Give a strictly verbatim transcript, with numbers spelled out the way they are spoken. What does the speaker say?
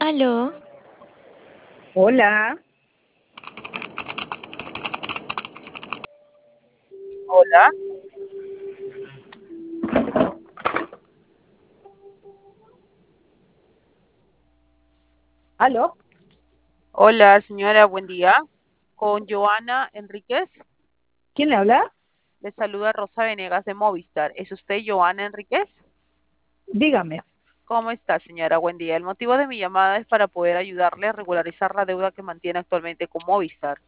Aló, Hola, hola, aló, Hola, señora, buen día. Con Joana Enríquez, ¿quién le habla? le saluda Rosa Venegas de Movistar. ¿Es usted Joana Enríquez? Dígame. ¿Cómo está, señora? Buen día. El motivo de mi llamada es para poder ayudarle a regularizar la deuda que mantiene actualmente con Movistar.